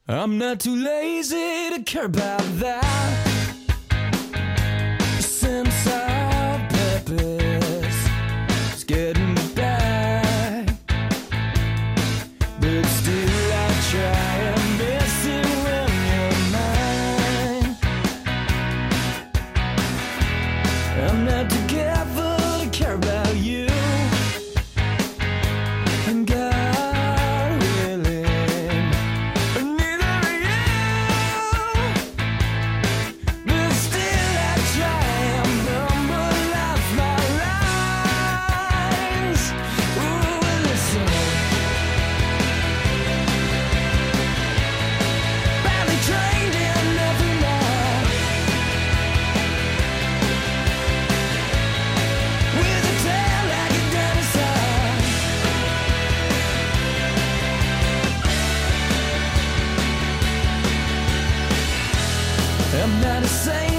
I'm not too lazy to care about that. Sense of purpose is getting me back, but still I try and miss it when you're mine. I'm not too careful to care about you, and God willing, neither are you. But still I try and number off my lines. Ooh, listen. Badly trained in every night, with a tail like a dinosaur. I'm not a saint.